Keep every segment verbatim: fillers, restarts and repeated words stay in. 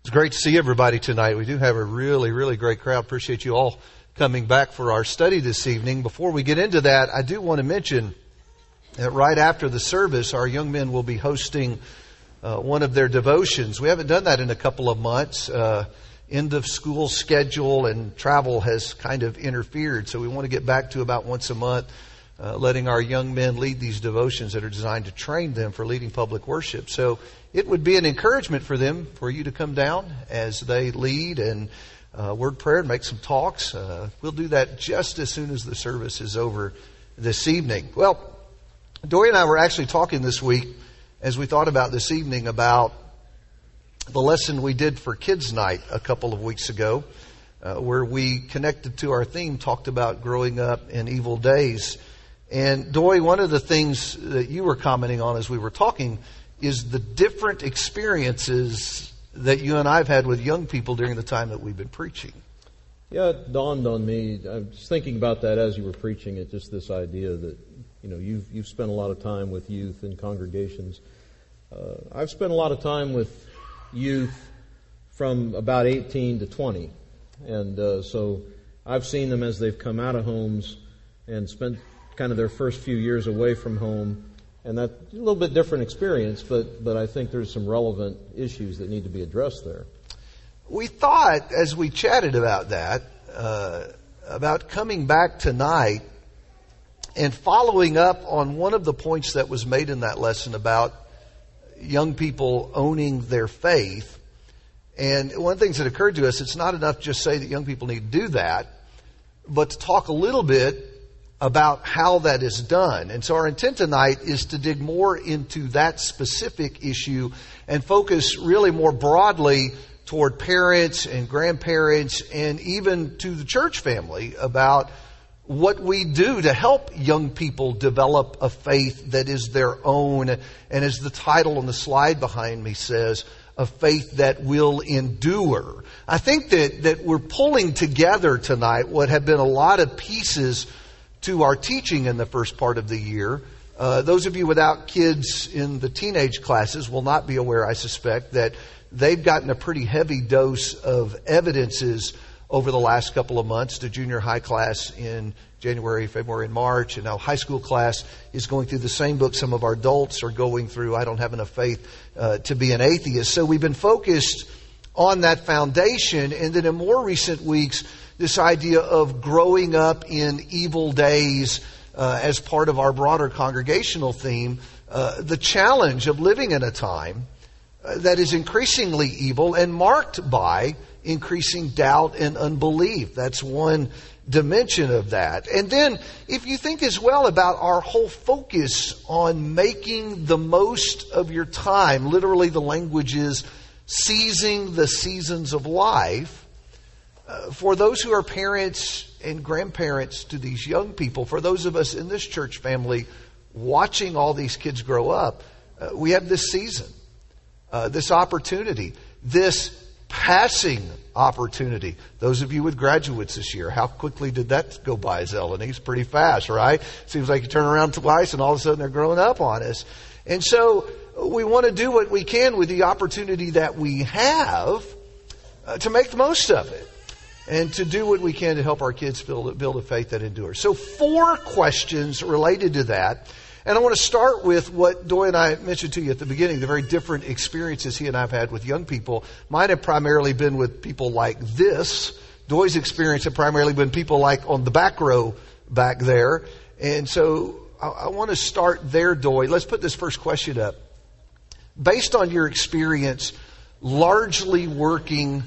It's great to see everybody tonight. We do have a really, really great crowd. Appreciate you all coming back for our study this evening. Before we get into that, I do want to mention that right after the service, our young men will be hosting uh, one of their devotions. We haven't done that in a couple of months. Uh, end of school schedule and travel has kind of interfered. So we want to get back to about once a month, uh, letting our young men lead these devotions that are designed to train them for leading public worship. So it would be an encouragement for them, for you to come down as they lead and uh, word prayer and make some talks. Uh, we'll do that just as soon as the service is over this evening. Well, Dory and I were actually talking this week as we thought about this evening about the lesson we did for Kids Night a couple of weeks ago, uh, where we connected to our theme, talked about growing up in evil days. And Dory, one of the things that you were commenting on as we were talking is the different experiences that you and I have had with young people during the time that we've been preaching. Yeah, it dawned on me. I was thinking about that as you were preaching it, just this idea that, you know, you've, you've spent a lot of time with youth in congregations. Uh, I've spent a lot of time with youth from about eighteen to twenty. And uh, so I've seen them as they've come out of homes and spent kind of their first few years away from home. And that's a little bit different experience, but, but I think there's some relevant issues that need to be addressed there. We thought, as we chatted about that, uh, about coming back tonight and following up on one of the points that was made in that lesson about young people owning their faith. And one of the things that occurred to us, it's not enough to just say that young people need to do that, but to talk a little bit about how that is done. And so our intent tonight is to dig more into that specific issue and focus really more broadly toward parents and grandparents and even to the church family about what we do to help young people develop a faith that is their own. And as the title on the slide behind me says, a faith that will endure. I think that, that we're pulling together tonight what have been a lot of pieces to our teaching in the first part of the year. Uh, those of you without kids in the teenage classes will not be aware, I suspect, that they've gotten a pretty heavy dose of evidences over the last couple of months. The junior high class in January, February, and March, and now high school class is going through the same book some of our adults are going through. I don't have enough faith uh, to be an atheist. So we've been focused on that foundation, and then in more recent weeks, this idea of growing up in evil days uh, as part of our broader congregational theme, uh, the challenge of living in a time uh, that is increasingly evil and marked by increasing doubt and unbelief. That's one dimension of that. And then if you think as well about our whole focus on making the most of your time, literally the language is seizing the seasons of life. Uh, for those who are parents and grandparents to these young people, for those of us in this church family watching all these kids grow up, uh, we have this season, uh, this opportunity, this passing opportunity. Those of you with graduates this year, how quickly did that go by, Zeleny? It's pretty fast, right? Seems like you turn around twice and all of a sudden they're growing up on us. And so we want to do what we can with the opportunity that we have uh, to make the most of it. And to do what we can to help our kids build, build a faith that endures. So four questions related to that. And I want to start with what Doy and I mentioned to you at the beginning, the very different experiences he and I have had with young people. Mine have primarily been with people like this. Doy's experience have primarily been people like on the back row back there. And so I, I want to start there, Doy. Let's put this first question up. Based on your experience largely working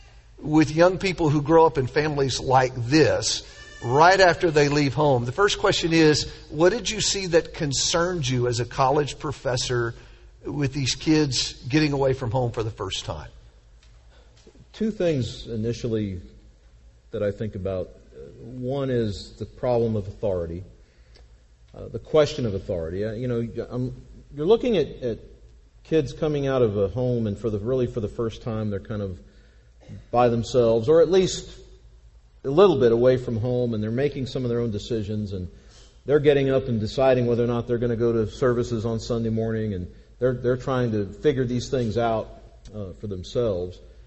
with young people who grow up in families like this, right after they leave home, the first question is, what did you see that concerned you as a college professor with these kids getting away from home for the first time? Two things initially that I think about. One is the problem of authority, uh, the question of authority. Uh, you know, I'm, you're looking at, at kids coming out of a home, and for the really for the first time, they're kind of by themselves, or at least a little bit away from home, and they're making some of their own decisions, and they're getting up and deciding whether or not they're going to go to services on Sunday morning, and they're they're trying to figure these things out uh, for themselves.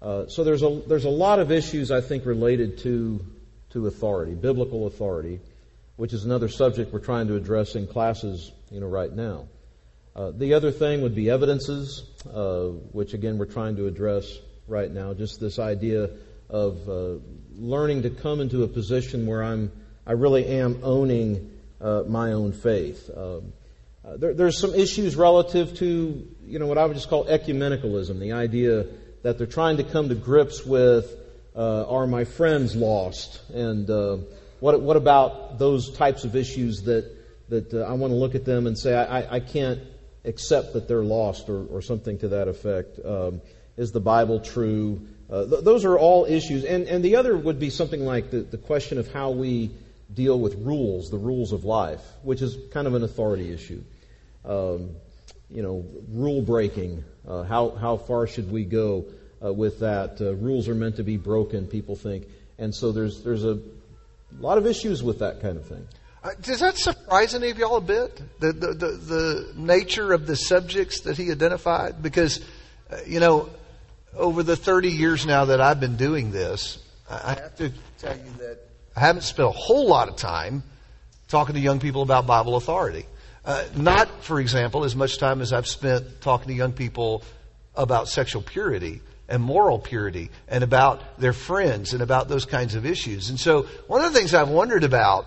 Uh, so there's a there's a lot of issues, I think, related to to authority, biblical authority, which is another subject we're trying to address in classes, you know, right now. Uh, the other thing would be evidences, uh, which again we're trying to address right now. Just this idea of uh, learning to come into a position where I'm I really am owning uh, my own faith. Um, uh, there, there's some issues relative to, you know, what I would just call ecumenicalism, the idea that they're trying to come to grips with, uh, are my friends lost? And uh, what what about those types of issues that that uh, I want to look at them and say, I, I can't accept that they're lost, or, or something to that effect. Um, is the Bible true? Uh, th- those are all issues. And, and the other would be something like the, the question of how we deal with rules, the rules of life, which is kind of an authority issue. Um, you know, rule breaking. Uh, how how far should we go uh, with that? Uh, rules are meant to be broken, people think, and so there's there's a lot of issues with that kind of thing. Uh, does that surprise any of y'all a bit? The the the, the nature of the subjects that he identified, because uh, you know, over the thirty years now that I've been doing this, I have to tell you that I haven't spent a whole lot of time talking to young people about Bible authority. Uh, not, for example, as much time as I've spent talking to young people about sexual purity and moral purity and about their friends and about those kinds of issues. And so one of the things I've wondered about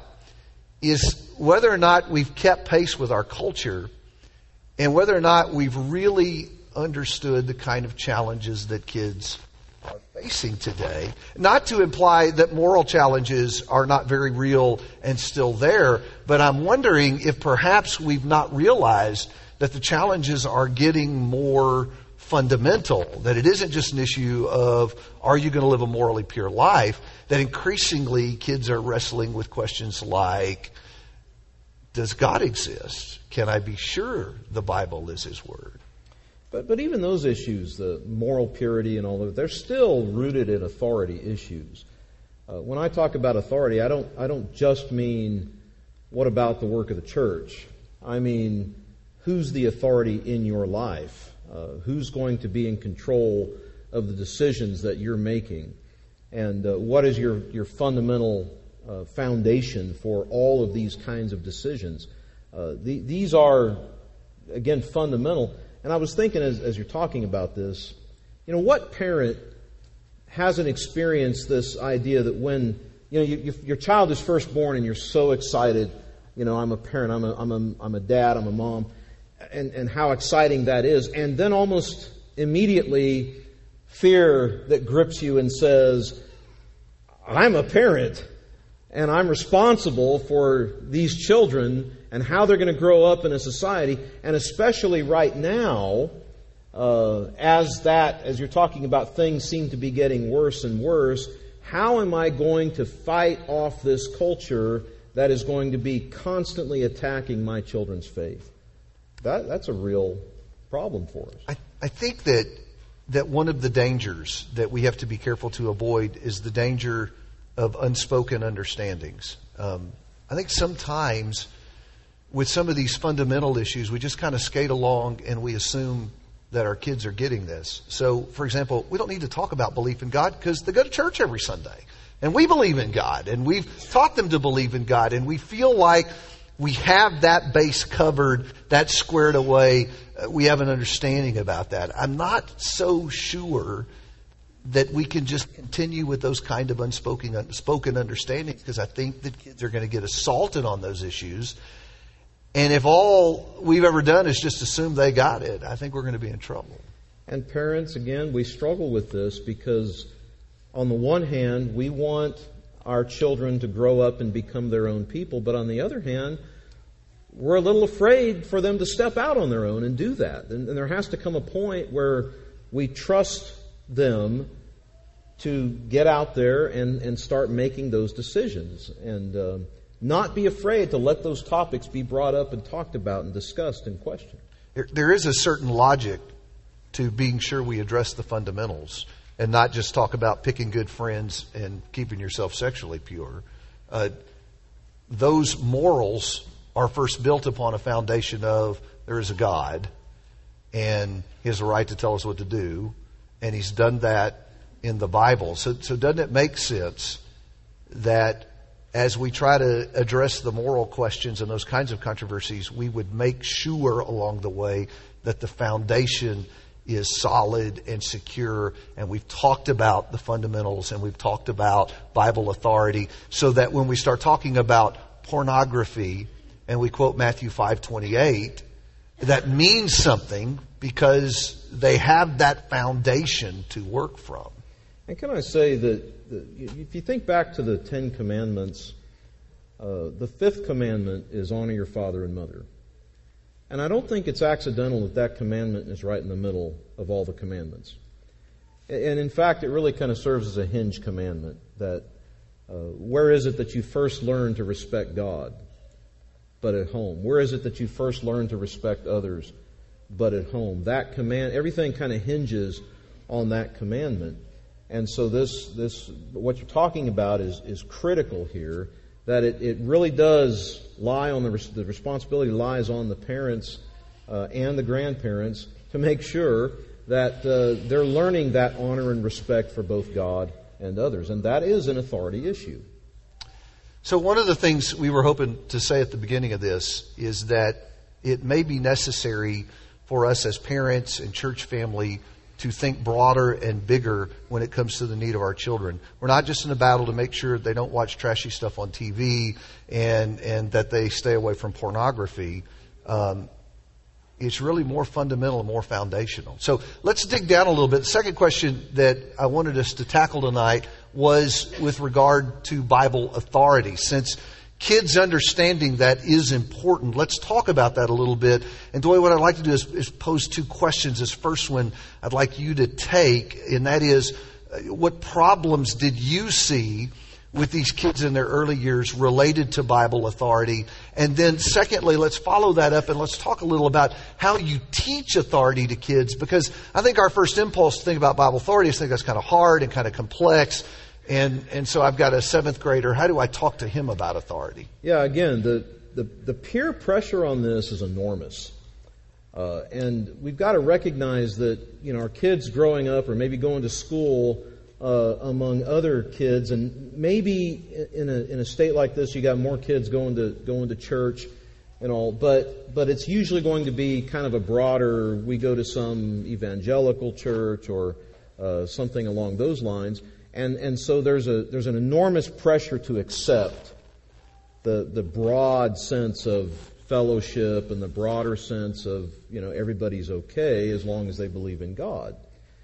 is whether or not we've kept pace with our culture and whether or not we've really understood the kind of challenges that kids are facing today. Not to imply that moral challenges are not very real and still there, but I'm wondering if perhaps we've not realized that the challenges are getting more fundamental, that it isn't just an issue of, are you going to live a morally pure life? That increasingly kids are wrestling with questions like, does God exist? Can I be sure the Bible is His Word? But but even those issues, the moral purity and all of it, they're still rooted in authority issues. Uh, when I talk about authority, I don't I don't just mean what about the work of the church. I mean, who's the authority in your life? Uh, who's going to be in control of the decisions that you're making? And uh, what is your, your fundamental uh, foundation for all of these kinds of decisions? Uh, the, these are, again, fundamental. And I was thinking as, as you're talking about this, you know, what parent hasn't experienced this idea that when, you know, you, you, your child is first born and you're so excited, you know, I'm a parent, I'm a, I'm a, I'm a dad, I'm a mom, and, and how exciting that is. And then almost immediately fear that grips you and says, I'm a parent and I'm responsible for these children and how they're going to grow up in a society, and especially right now, uh, as that, as you're talking about things seem to be getting worse and worse, how am I going to fight off this culture that is going to be constantly attacking my children's faith? That, that's a real problem for us. I, I think that that one of the dangers that we have to be careful to avoid is the danger of unspoken understandings. Um, I think sometimes with some of these fundamental issues, we just kind of skate along and we assume that our kids are getting this. So, for example, we don't need to talk about belief in God because they go to church every Sunday. And we believe in God. And we've taught them to believe in God. And we feel like we have that base covered, that squared away. Uh, we have an understanding about that. I'm not so sure that we can just continue with those kind of unspoken, unspoken understandings, because I think that kids are going to get assaulted on those issues. And if all we've ever done is just assume they got it, I think we're going to be in trouble. And parents, again, we struggle with this because on the one hand, we want our children to grow up and become their own people, but on the other hand, we're a little afraid for them to step out on their own and do that. And, and there has to come a point where we trust them to get out there and, and start making those decisions, and uh, not be afraid to let those topics be brought up and talked about and discussed and questioned. There, there is a certain logic to being sure we address the fundamentals and not just talk about picking good friends and keeping yourself sexually pure. Uh, those morals are first built upon a foundation of there is a God and He has a right to tell us what to do, and He's done that in the Bible. So, so doesn't it make sense that as we try to address the moral questions and those kinds of controversies, we would make sure along the way that the foundation is solid and secure, and we've talked about the fundamentals and we've talked about Bible authority, so that when we start talking about pornography and we quote Matthew five twenty-eight, that means something because they have that foundation to work from. And can I say that the, if you think back to the Ten Commandments, uh, the fifth commandment is honor your father and mother. And I don't think it's accidental that that commandment is right in the middle of all the commandments. And in fact, it really kind of serves as a hinge commandment that uh, where is it that you first learn to respect God, but at home? Where is it that you first learn to respect others, but at home? That command, everything kind of hinges on that commandment. And so this, this, what you're talking about is, is critical here, that it, it really does lie on the, the responsibility lies on the parents uh, and the grandparents to make sure that uh, they're learning that honor and respect for both God and others. And that is an authority issue. So one of the things we were hoping to say at the beginning of this is that it may be necessary for us as parents and church family to think broader and bigger when it comes to the need of our children. We're not just in a battle to make sure they don't watch trashy stuff on T V and and that they stay away from pornography. Um, it's really more fundamental and more foundational. So let's dig down a little bit. The second question that I wanted us to tackle tonight was with regard to Bible authority. Since kids understanding that is important, let's talk about that a little bit. And Doyle, what I'd like to do is, is pose two questions. This first one I'd like you to take, and that is, what problems did you see with these kids in their early years related to Bible authority? And then secondly, let's follow that up and let's talk a little about how you teach authority to kids, because I think our first impulse to think about Bible authority is to think that's kind of hard and kind of complex. And and so I've got a seventh grader. How do I talk to him about authority? Yeah, again, the, the, the peer pressure on this is enormous. Uh, and we've got to recognize that, you know, our kids growing up or maybe going to school uh, among other kids, and maybe in a in a state like this, you got more kids going to going to church and all, but but it's usually going to be kind of a broader, we go to some evangelical church or uh, something along those lines. And and so there's a there's an enormous pressure to accept the the broad sense of fellowship and the broader sense of, you know, everybody's okay as long as they believe in God.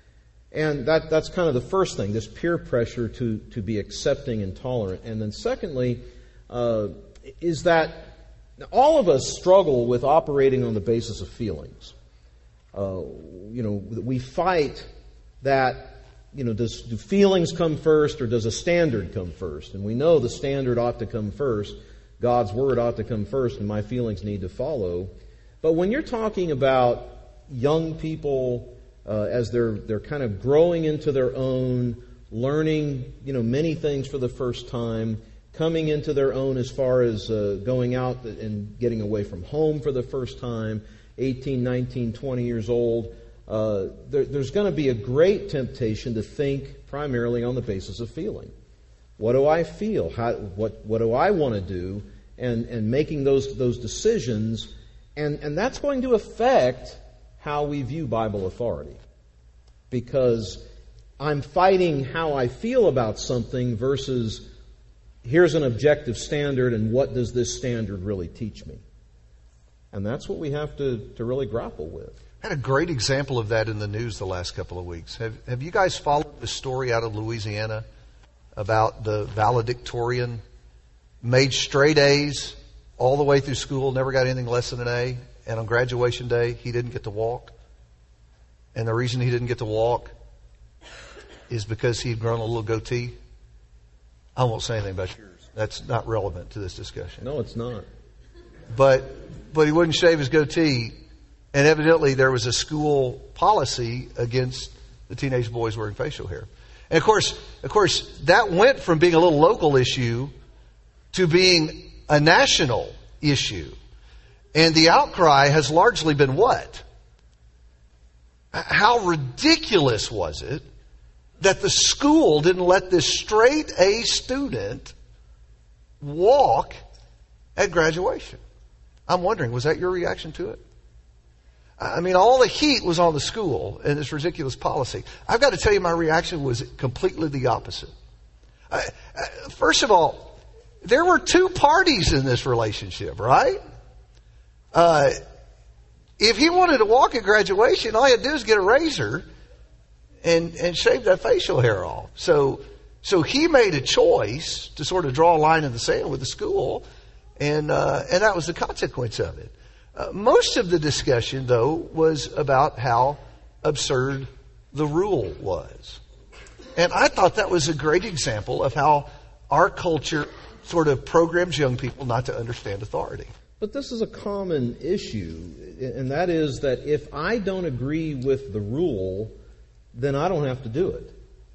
And that that's kind of the first thing, this peer pressure to to be accepting and tolerant. And then secondly, uh, is that all of us struggle with operating on the basis of feelings. Uh, you know, we fight that. You know, does do feelings come first or does a standard come first? And we know the standard ought to come first. God's Word ought to come first, and my feelings need to follow. But when you're talking about young people uh, as they're they're kind of growing into their own, learning, you know, many things for the first time, coming into their own as far as uh, going out and getting away from home for the first time, eighteen, nineteen, twenty years old, Uh, there, there's going to be a great temptation to think primarily on the basis of feeling. What do I feel? How, what what do I want to do? And and making those those decisions, and and that's going to affect how we view Bible authority, because I'm fighting how I feel about something versus here's an objective standard, and what does this standard really teach me? And that's what we have to to really grapple with. I had a great example of that in the news the last couple of weeks. Have Have you guys followed the story out of Louisiana about the valedictorian, made straight A's all the way through school, never got anything less than an A, and on graduation day he didn't get to walk? And the reason he didn't get to walk is because he'd grown a little goatee. I won't say anything about yours. That's not relevant to this discussion. No, it's not. But but he wouldn't shave his goatee. And evidently there was a school policy against the teenage boys wearing facial hair. And of course, of course, that went from being a little local issue to being a national issue. And the outcry has largely been what? How ridiculous was it that the school didn't let this straight A student walk at graduation. I'm wondering, was that your reaction to it? I mean, all the heat was on the school and this ridiculous policy. I've got to tell you, my reaction was completely the opposite. I, I, first of all, there were two parties in this relationship, right? Uh, if he wanted to walk at graduation, all he had to do is get a razor and, and shave that facial hair off. So, so he made a choice to sort of draw a line in the sand with the school, and, uh, and that was the consequence of it. Uh, most of the discussion, though, was about how absurd the rule was. And I thought that was a great example of how our culture sort of programs young people not to understand authority. But this is a common issue, and that is that if I don't agree with the rule, then I don't have to do it.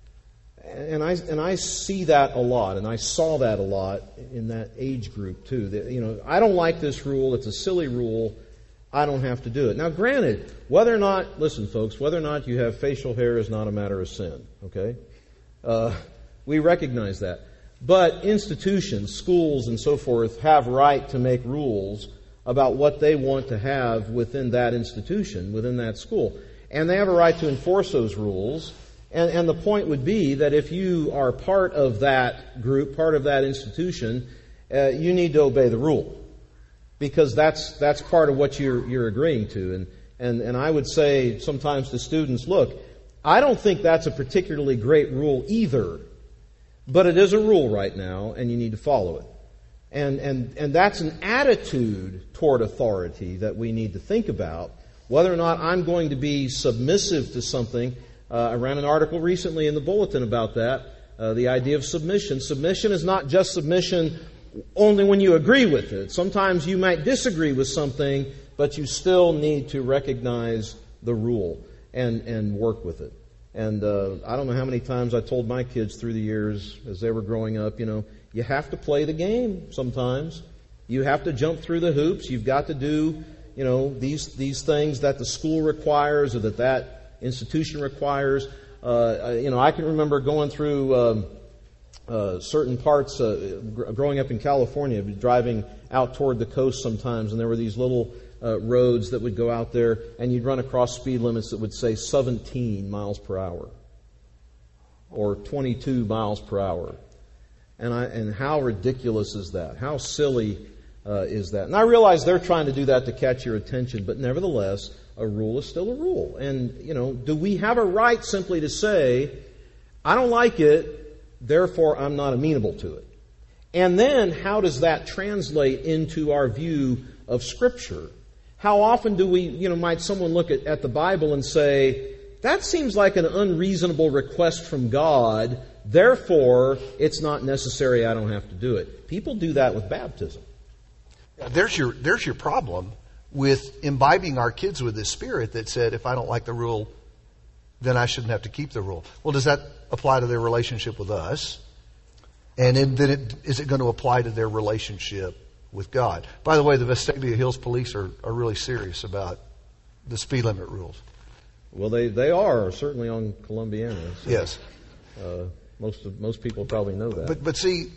And I and I see that a lot, and I saw that a lot in that age group too. That, you know, I don't like this rule. It's a silly rule. I don't have to do it. Now, granted, whether or not, listen, folks, whether or not you have facial hair is not a matter of sin. Okay, uh, we recognize that. But institutions, schools, and so forth have right to make rules about what they want to have within that institution, within that school, and they have a right to enforce those rules. And, and the point would be that if you are part of that group, part of that institution, uh, you need to obey the rule, because that's that's part of what you're you're agreeing to. And and and I would say sometimes to students, look, I don't think that's a particularly great rule either, but it is a rule right now, and you need to follow it. And and and that's an attitude toward authority that we need to think about, whether or not I'm going to be submissive to something. Uh, I ran an article recently in the Bulletin about that, uh, the idea of submission. Submission is not just submission only when you agree with it. Sometimes you might disagree with something, but you still need to recognize the rule and, and work with it. And uh, I don't know how many times I told my kids through the years as they were growing up, you know, you have to play the game sometimes. You have to jump through the hoops. You've got to do, you know, these these things that the school requires or that that institution requires. Uh, you know, I can remember going through um, uh, certain parts, uh, gr- growing up in California, driving out toward the coast sometimes, and there were these little uh, roads that would go out there, and you'd run across speed limits that would say seventeen miles per hour or twenty-two miles per hour. And I and how ridiculous is that? How silly uh, is that? And I realize they're trying to do that to catch your attention, but nevertheless, a rule is still a rule. And, you know, do we have a right simply to say, I don't like it, therefore I'm not amenable to it? And then how does that translate into our view of Scripture? How often do we, you know, might someone look at, at the Bible and say, that seems like an unreasonable request from God, therefore it's not necessary, I don't have to do it. People do that with baptism. There's your, there's your problem with imbibing our kids with this spirit that said, if I don't like the rule, then I shouldn't have to keep the rule. Well, does that apply to their relationship with us? And then it, is it going to apply to their relationship with God? By the way, the Vestavia Hills Police are, are really serious about the speed limit rules. Well, they, they are, certainly on Columbiana. So, yes. Uh, most of, most people probably know that. But, but see,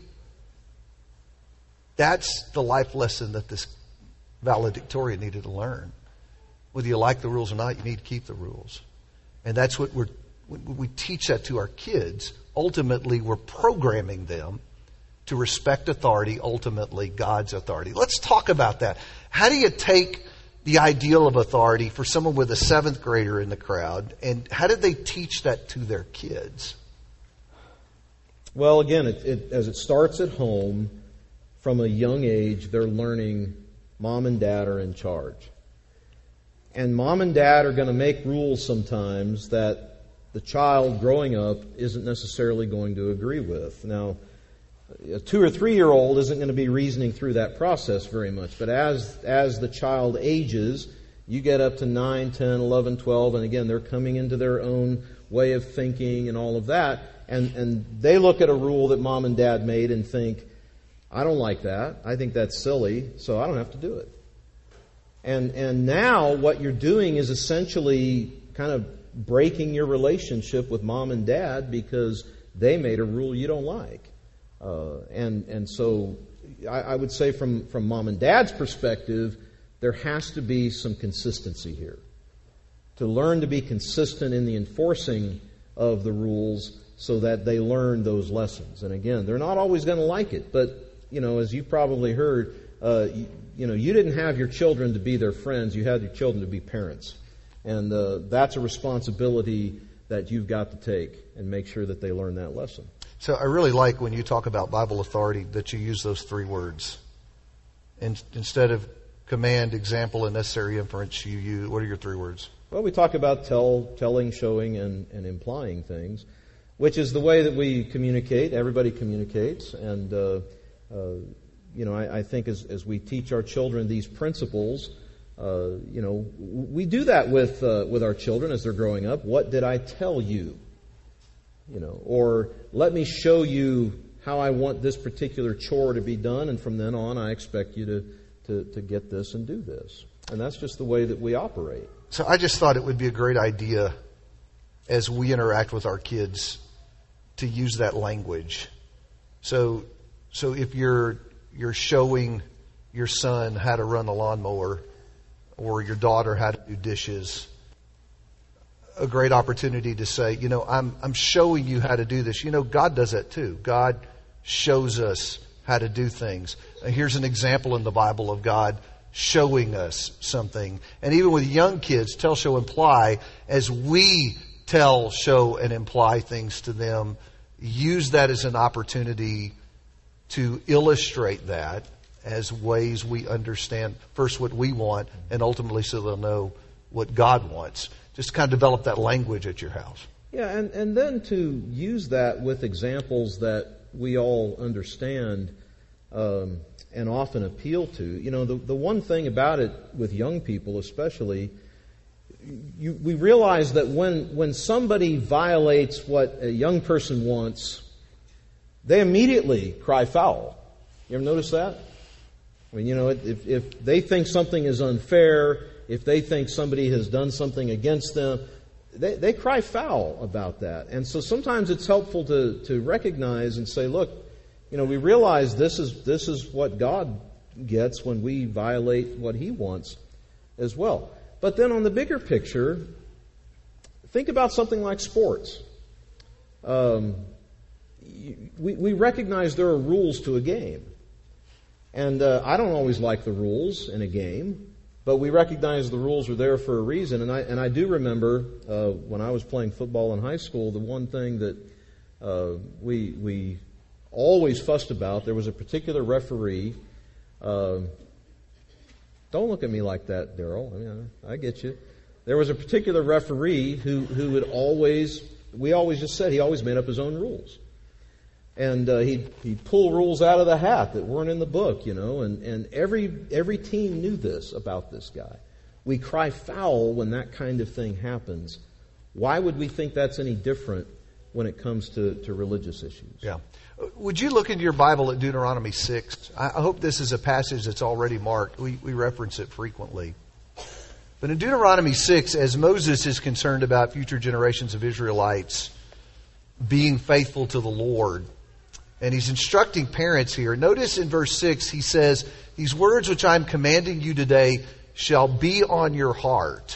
that's the life lesson that this valedictorian needed to learn. Whether you like the rules or not, you need to keep the rules. And that's what we're, we teach that to our kids. Ultimately, we're programming them to respect authority, ultimately God's authority. Let's talk about that. How do you take the ideal of authority for someone with a seventh grader in the crowd, and how did they teach that to their kids? Well, again, it, it, as it starts at home, from a young age, they're learning Mom and Dad are in charge. And Mom and Dad are going to make rules sometimes that the child growing up isn't necessarily going to agree with. Now, a two or three year old isn't going to be reasoning through that process very much. But as as the child ages, you get up to nine, ten, eleven, twelve, and again, they're coming into their own way of thinking and all of that. And, and they look at a rule that Mom and Dad made and think, I don't like that. I think that's silly, so I don't have to do it. And and now what you're doing is essentially kind of breaking your relationship with mom and dad because they made a rule you don't like. Uh, and and so I, I would say from, from mom and dad's perspective, there has to be some consistency here. To learn to be consistent in the enforcing of the rules so that they learn those lessons. And again, they're not always going to like it, but, you know, as you probably heard, uh, you, you know, you didn't have your children to be their friends, you had your children to be parents. And uh, that's a responsibility that you've got to take and make sure that they learn that lesson. So I really like when you talk about Bible authority that you use those three words. And instead of command, example, and necessary inference, you use, what are your three words? Well, we talk about tell, telling, showing, and, and implying things, which is the way that we communicate. Everybody communicates. And, uh, uh, you know, I, I think as, as we teach our children these principles, uh, you know, we do that with uh, with our children as they're growing up. What did I tell you? You know, or let me show you how I want this particular chore to be done, and from then on I expect you to, to, to get this and do this. And that's just the way that we operate. So I just thought it would be a great idea as we interact with our kids to use that language. So so if you're you're showing your son how to run the lawnmower or your daughter how to do dishes, a great opportunity to say, you know, I'm I'm showing you how to do this. You know, God does that too. God shows us how to do things. Here's an example in the Bible of God showing us something. And even with young kids, tell, show, imply, as we tell, show, and imply things to them, use that as an opportunity to illustrate that as ways we understand first what we want and ultimately so they'll know what God wants. Just kind of develop that language at your house. Yeah, and, and then to use that with examples that we all understand um, and often appeal to. You know, the, the one thing about it with young people especially, you, we realize that when, when somebody violates what a young person wants, they immediately cry foul. You ever notice that? I mean, you know, if, if they think something is unfair, if they think somebody has done something against them, they, they cry foul about that. And so sometimes it's helpful to, to recognize and say, look, you know, we realize this is this is what God gets when we violate what He wants as well. But then on the bigger picture, think about something like sports. Um, we, we recognize there are rules to a game. And uh, I don't always like the rules in a game, but we recognize the rules are there for a reason. And I and I do remember uh, when I was playing football in high school, the one thing that uh, we we always fussed about, there was a particular referee. Uh, don't look at me like that, Daryl. I mean, I, I get you. There was a particular referee who who would always, we always just said he always made up his own rules. And uh, he'd, he'd pull rules out of the hat that weren't in the book, you know, and, and every every team knew this about this guy. We cry foul when that kind of thing happens. Why would we think that's any different when it comes to, to religious issues? Yeah. Would you look into your Bible at Deuteronomy six? I hope this is a passage that's already marked. We, we reference it frequently. But in Deuteronomy six, as Moses is concerned about future generations of Israelites being faithful to the Lord, and he's instructing parents here. Notice in verse six, he says, these words which I'm commanding you today shall be on your heart.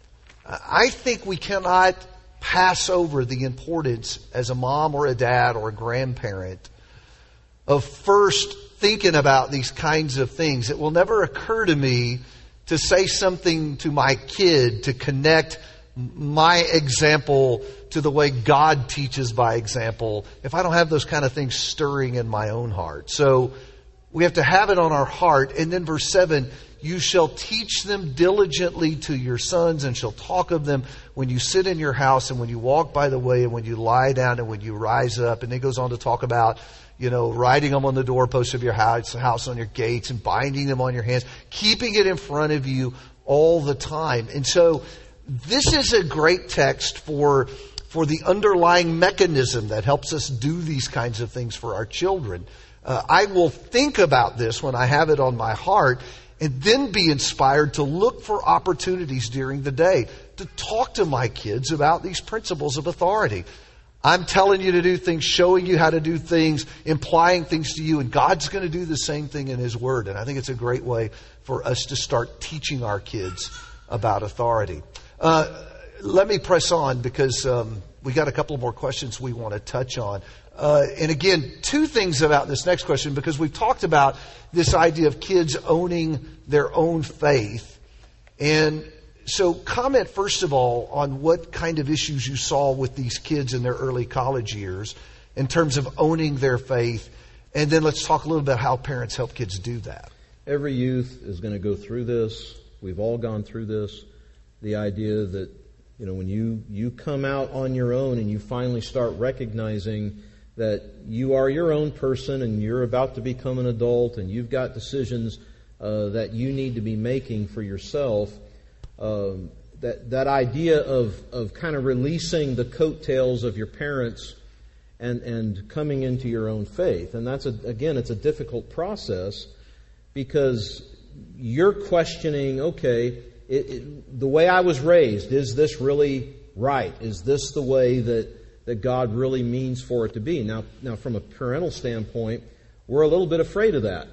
I think we cannot pass over the importance as a mom or a dad or a grandparent of first thinking about these kinds of things. It will never occur to me to say something to my kid to connect my example to the way God teaches by example if I don't have those kind of things stirring in my own heart. So we have to have it on our heart. And then verse seven, you shall teach them diligently to your sons and shall talk of them when you sit in your house and when you walk by the way and when you lie down and when you rise up. And then it goes on to talk about, you know, writing them on the doorposts of your house, house on your gates and binding them on your hands, keeping it in front of you all the time. And so this is a great text for for the underlying mechanism that helps us do these kinds of things for our children. Uh, I will think about this when I have it on my heart, and then be inspired to look for opportunities during the day to talk to my kids about these principles of authority. I'm telling you to do things, showing you how to do things, implying things to you, and God's going to do the same thing in His Word. And I think it's a great way for us to start teaching our kids about authority. Uh, let me press on because um, we got a couple more questions we want to touch on. Uh, and again, two things about this next question, because we've talked about this idea of kids owning their own faith. And so comment, first of all, on what kind of issues you saw with these kids in their early college years in terms of owning their faith. And then let's talk a little bit how parents help kids do that. Every youth is going to go through this. We've all gone through this. The idea that, you know, when you, you come out on your own and you finally start recognizing that you are your own person and you're about to become an adult and you've got decisions uh, that you need to be making for yourself, um, that that idea of, of kind of releasing the coattails of your parents and, and coming into your own faith. And that's, a, again, it's a difficult process because you're questioning, okay, it, it, the way I was raised, is this really right? Is this the way that that God really means for it to be? Now, now, from a parental standpoint, we're a little bit afraid of that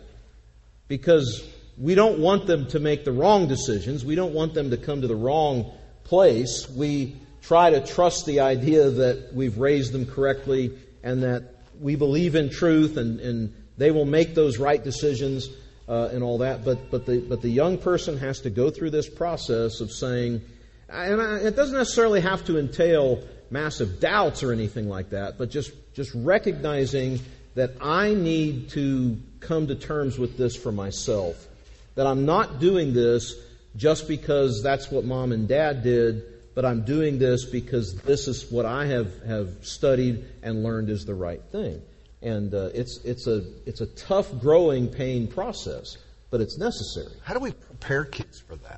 because we don't want them to make the wrong decisions. We don't want them to come to the wrong place. We try to trust the idea that we've raised them correctly and that we believe in truth and, and they will make those right decisions uh, and all that. But but the but the young person has to go through this process of saying, and it doesn't necessarily have to entail massive doubts or anything like that, but just, just recognizing that I need to come to terms with this for myself. That I'm not doing this just because that's what mom and dad did, but I'm doing this because this is what I have, have studied and learned is the right thing. And uh, it's it's a it's a tough growing pain process, but it's necessary. How do we prepare kids for that?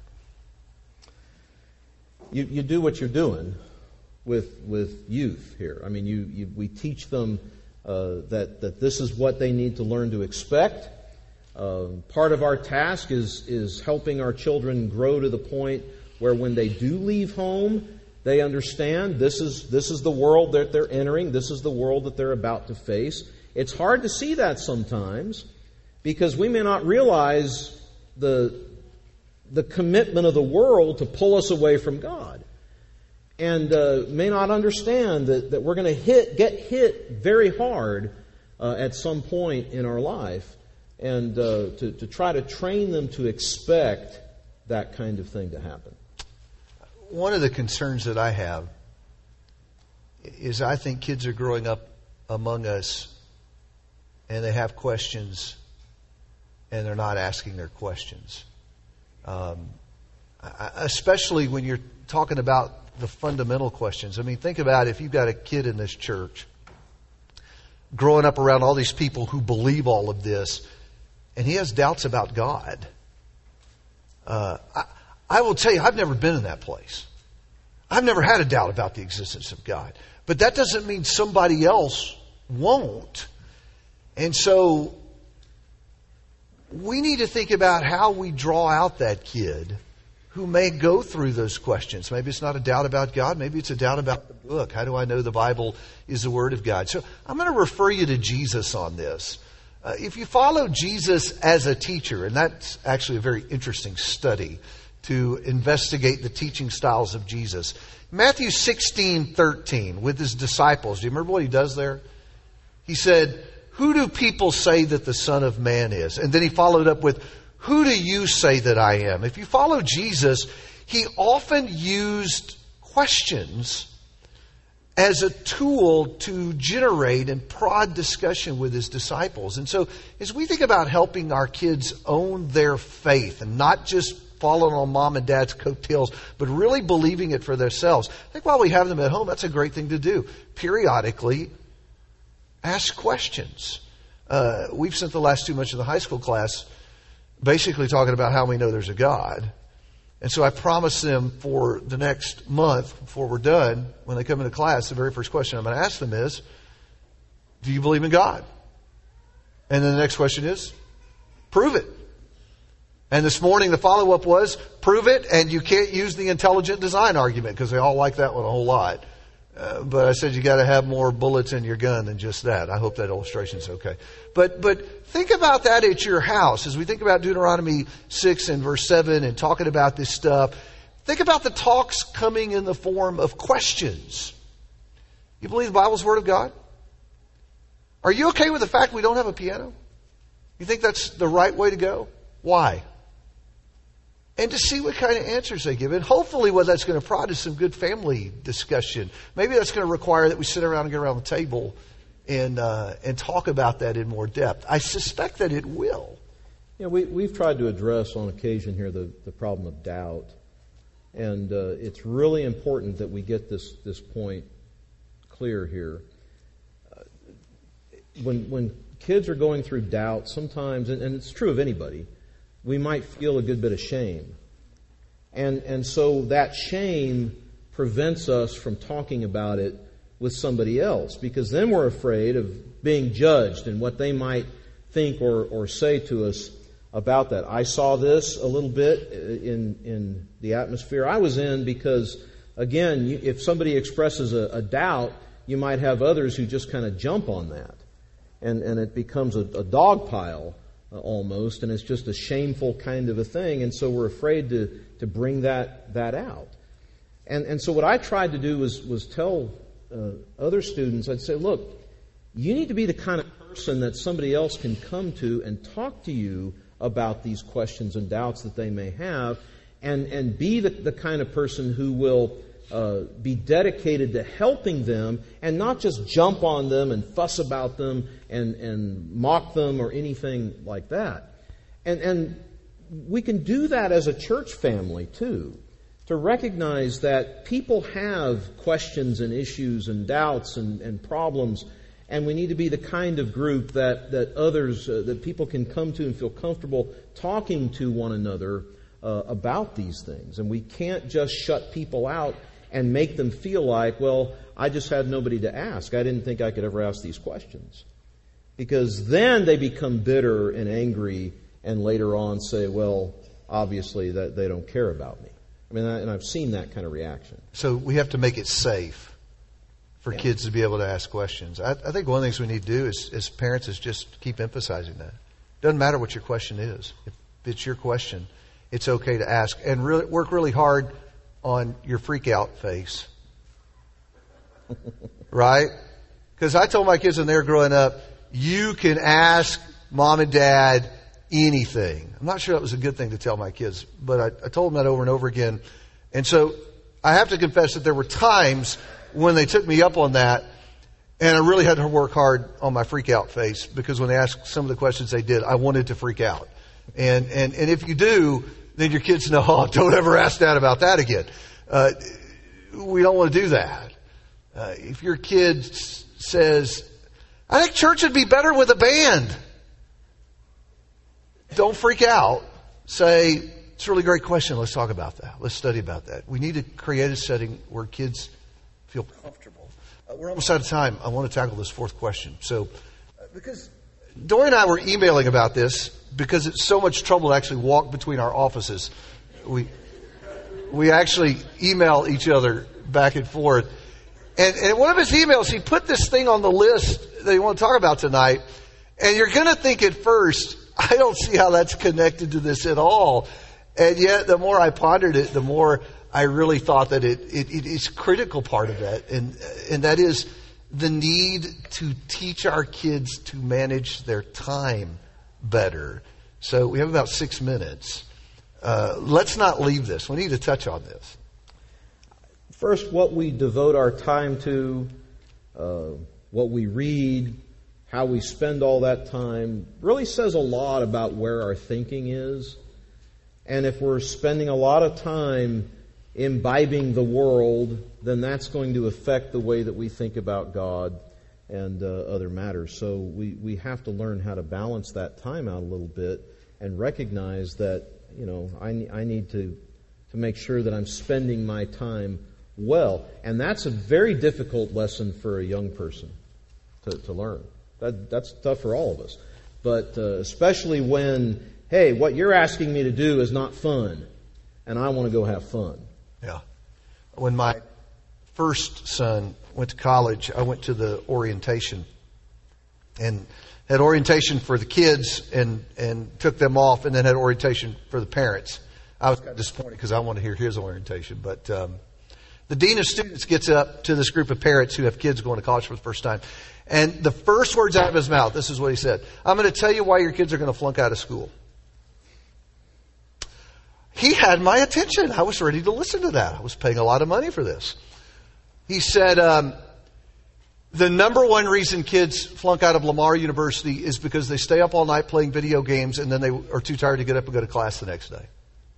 You you do what you're doing with with youth here. I mean, you, you we teach them uh, that that this is what they need to learn to expect. Uh, part of our task is is helping our children grow to the point where when they do leave home, they understand this is this is the world that they're entering. This is the world that they're about to face. It's hard to see that sometimes because we may not realize the the commitment of the world to pull us away from God. And uh, may not understand that, that we're going to hit get hit very hard uh, at some point in our life, and uh, to, to try to train them to expect that kind of thing to happen. One of the concerns that I have is I think kids are growing up among us and they have questions and they're not asking their questions. Um, especially when you're talking about the fundamental questions. I mean, think about if you've got a kid in this church growing up around all these people who believe all of this, and he has doubts about God. Uh, I, I will tell you, I've never been in that place. I've never had a doubt about the existence of God. But that doesn't mean somebody else won't. And so we need to think about how we draw out that kid who may go through those questions. Maybe it's not a doubt about God. Maybe it's a doubt about the book. How do I know the Bible is the Word of God? So I'm going to refer you to Jesus on this. Uh, if you follow Jesus as a teacher, and that's actually a very interesting study to investigate the teaching styles of Jesus. Matthew sixteen thirteen, with his disciples, do you remember what he does there? He said, "Who do people say that the Son of Man is?" And then he followed up with, "Who do you say that I am?" If you follow Jesus, he often used questions as a tool to generate and prod discussion with his disciples. And so as we think about helping our kids own their faith and not just following on mom and dad's coattails, but really believing it for themselves, I think while we have them at home, that's a great thing to do. Periodically, ask questions. Uh, we've spent the last two months of the high school class basically talking about how we know there's a God. And so I promised them for the next month, before we're done, when they come into class, the very first question I'm going to ask them is, do you believe in God? And then the next question is, prove it. And this morning the follow-up was, prove it, and you can't use the intelligent design argument, because they all like that one a whole lot. Uh, but I said you got to have more bullets in your gun than just that. I hope that illustration's okay. But but think about that at your house. As we think about Deuteronomy six and verse seven and talking about this stuff, think about the talks coming in the form of questions. You believe the Bible's Word of God? Are you okay with the fact we don't have a piano? You think that's the right way to go? Why? And to see what kind of answers they give. And hopefully what that's going to prod is some good family discussion. Maybe that's going to require that we sit around and get around the table and uh, and talk about that in more depth. I suspect that it will. You know, we, we've tried to address on occasion here the, the problem of doubt. And uh, it's really important that we get this, this point clear here. Uh, when, when kids are going through doubt, sometimes, and, and it's true of anybody, we might feel a good bit of shame. And and so that shame prevents us from talking about it with somebody else, because then we're afraid of being judged and what they might think or, or say to us about that. I saw this a little bit in, in the atmosphere I was in, because, again, you, if somebody expresses a, a doubt, you might have others who just kind of jump on that. And, and it becomes a, a dog pile. Uh, almost, and it's just a shameful kind of a thing, and so we're afraid to to bring that that out. And and so what I tried to do was was tell uh, other students, I'd say, look, you need to be the kind of person that somebody else can come to and talk to you about these questions and doubts that they may have, and and be the, the kind of person who will uh, be dedicated to helping them and not just jump on them and fuss about them and, and mock them or anything like that. And, and we can do that as a church family too, to recognize that people have questions and issues and doubts and, and problems, and we need to be the kind of group that, that others, uh, that people can come to and feel comfortable talking to one another uh, about these things. And we can't just shut people out and make them feel like, well, I just had nobody to ask. I didn't think I could ever ask these questions. Because then they become bitter and angry and later on say, well, obviously that they don't care about me. I mean, and I've seen that kind of reaction. So we have to make it safe for yeah. kids to be able to ask questions. I, I think one of the things we need to do is, as parents is just keep emphasizing that. Doesn't matter what your question is. If it's your question, it's okay to ask. And really, work really hard on your freak out face. Right? Because I told my kids when they were growing up, you can ask mom and dad anything. I'm not sure that was a good thing to tell my kids, but I, I told them that over and over again. And so I have to confess that there were times when they took me up on that, and I really had to work hard on my freak out face, because when they asked some of the questions they did, I wanted to freak out. And and, and if you do, then your kids know, oh, don't ever ask Dad about that again. Uh, we don't want to do that. Uh, if your kid s- says, I think church would be better with a band, don't freak out. Say, it's a really great question. Let's talk about that. Let's study about that. We need to create a setting where kids feel comfortable. Uh, we're almost out of time. I want to tackle this fourth question. So, uh, because Dory and I were emailing about this, because it's so much trouble to actually walk between our offices. We we actually email each other back and forth. And, and in one of his emails, he put this thing on the list that he want to talk about tonight. And you're going to think at first, I don't see how that's connected to this at all. And yet, the more I pondered it, the more I really thought that it, it, it is a critical part of that. And, and that is the need to teach our kids to manage their time better. So we have about six minutes. Uh, let's not leave this. We need to touch on this. First, what we devote our time to, uh, what we read, how we spend all that time, really says a lot about where our thinking is. And if we're spending a lot of time imbibing the world, then that's going to affect the way that we think about God and uh, other matters. So we, we have to learn how to balance that time out a little bit and recognize that, you know, I, I need to, to make sure that I'm spending my time well. And that's a very difficult lesson for a young person to, to learn. That, that's tough for all of us. But uh, especially when hey, what you're asking me to do is not fun, and I want to go have fun. Yeah. When my first son went to college, I went to the orientation and had orientation for the kids and, and took them off, and then had orientation for the parents. I was kind of disappointed because I wanted to hear his orientation. But um, the dean of students gets up to this group of parents who have kids going to college for the first time. And the first words out of his mouth, this is what he said: I'm going to tell you why your kids are going to flunk out of school. He had my attention. I was ready to listen to that. I was paying a lot of money for this. He said, um, the number one reason kids flunk out of Lamar University is because they stay up all night playing video games and then they are too tired to get up and go to class the next day.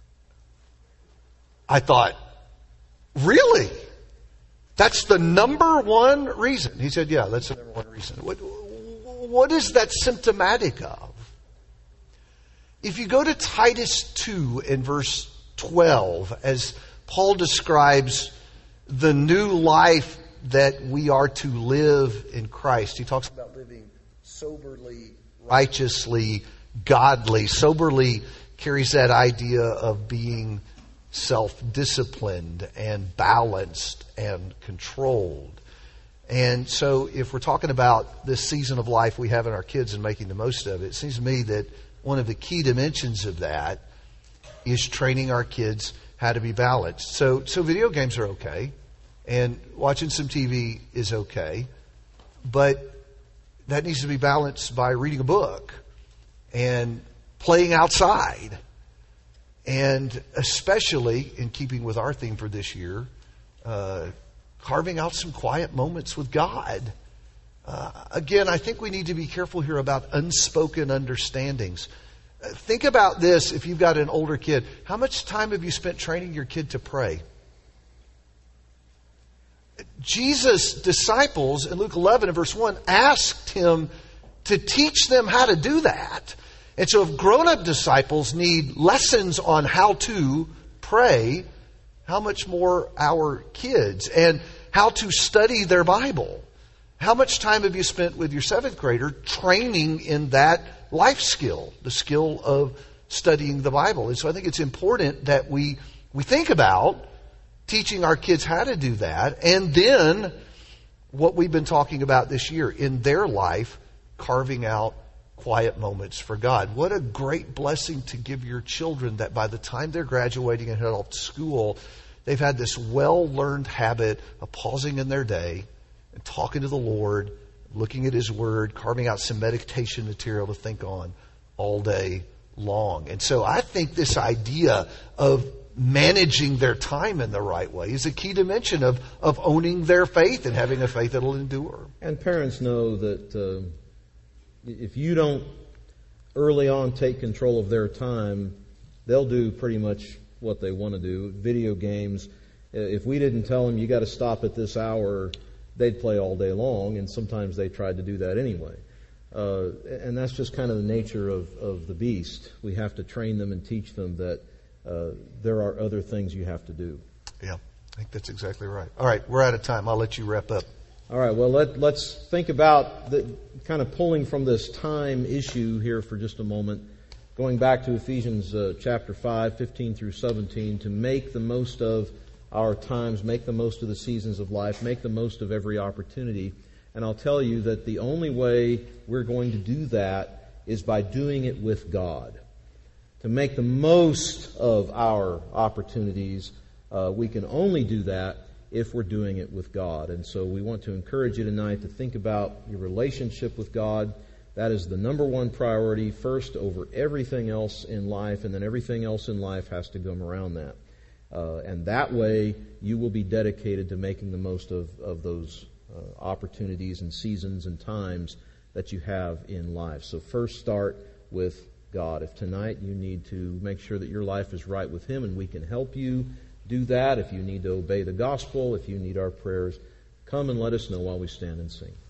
I thought, really? That's the number one reason? He said, yeah, that's the number one reason. What, what is that symptomatic of? If you go to Titus two in verse twelve, as Paul describes the new life that we are to live in Christ, he talks about living soberly, righteously, godly. Soberly carries that idea of being self-disciplined and balanced and controlled. And so if we're talking about this season of life we have in our kids and making the most of it, it seems to me that one of the key dimensions of that is training our kids how to be balanced. So, so video games are okay, and watching some T V is okay, but that needs to be balanced by reading a book and playing outside, and especially in keeping with our theme for this year, uh, carving out some quiet moments with God. Uh, again, I think we need to be careful here about unspoken understandings. Uh, think about this if you've got an older kid. How much time have you spent training your kid to pray? Jesus' disciples in Luke eleven and verse one asked him to teach them how to do that. And so if grown-up disciples need lessons on how to pray, how much more our kids, and how to study their Bible. How much time have you spent with your seventh grader training in that life skill, the skill of studying the Bible? And so I think it's important that we we think about teaching our kids how to do that, and then what we've been talking about this year in their life, carving out quiet moments for God. What a great blessing to give your children that by the time they're graduating and head off to school, they've had this well-learned habit of pausing in their day and talking to the Lord, looking at His Word, carving out some meditation material to think on all day long. And so I think this idea of managing their time in the right way is a key dimension of, of owning their faith and having a faith that will endure. And parents know that uh, if you don't early on take control of their time, they'll do pretty much what they want to do. Video games, if we didn't tell them you got to stop at this hour, they'd play all day long, and sometimes they tried to do that anyway. Uh, and that's just kind of the nature of, of the beast. We have to train them and teach them that uh, there are other things you have to do. Yeah, I think that's exactly right. All right, we're out of time. I'll let you wrap up. All right, well, let, let's think about the kind of pulling from this time issue here for just a moment, going back to Ephesians uh, chapter five, fifteen through seventeen, to make the most of our times, make the most of the seasons of life, make the most of every opportunity. And I'll tell you that the only way we're going to do that is by doing it with God. To make the most of our opportunities, uh, we can only do that if we're doing it with God. And so we want to encourage you tonight to think about your relationship with God. That is the number one priority, first over everything else in life, and then everything else in life has to come around that. Uh, and that way, you will be dedicated to making the most of, of those uh, opportunities and seasons and times that you have in life. So first start with God. If tonight you need to make sure that your life is right with Him and we can help you do that, if you need to obey the gospel, if you need our prayers, come and let us know while we stand and sing.